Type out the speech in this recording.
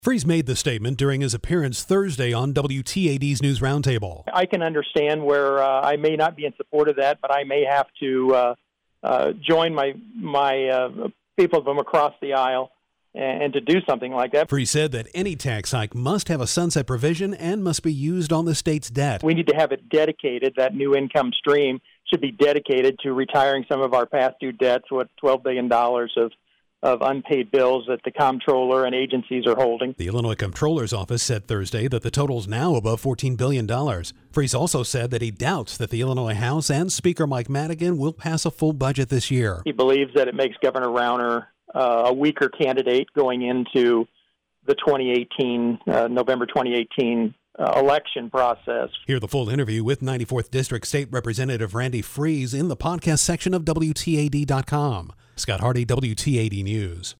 Freese made the statement during his appearance Thursday on WTAD's News Roundtable. I can understand where I may not be in support of that, but I may have to join my people from across the aisle and to do something like that. Freese said that any tax hike must have a sunset provision and must be used on the state's debt. We need to have it dedicated. That new income stream should be dedicated to retiring some of our past due debts, $12 billion of unpaid bills that the comptroller and agencies are holding. The Illinois Comptroller's Office said Thursday that the total is now above $14 billion. Freese also said that he doubts that the Illinois House and Speaker Mike Madigan will pass a full budget this year. He believes that it makes Governor Rauner a weaker candidate going into the November 2018 election process. Hear the full interview with 94th District State Representative Randy Freese in the podcast section of WTAD.com. Scott Hardy, WTAD News.